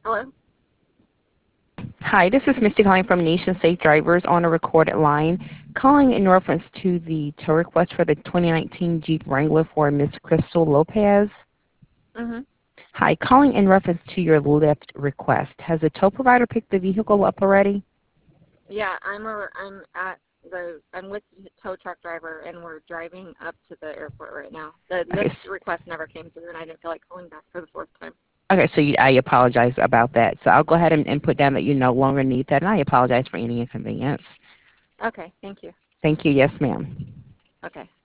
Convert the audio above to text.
Hello? Hi, this is Misty calling from Nation Safe Drivers on a recorded line, calling in reference to the tow request for the 2019 Jeep Wrangler for Miss Crystal Lopez. Mm-hmm. Hi, calling in reference to your Lyft request. Has the tow provider picked the vehicle up already? Yeah, I'm with the tow truck driver, and we're driving up to the airport right now. The Okay, Lyft request never came through, and I didn't feel like calling back for the fourth time. okay, so I apologize about that. So I'll go ahead and put down that you no longer need that, and I apologize for any inconvenience. Okay, thank you. Thank you. Yes, ma'am. Okay.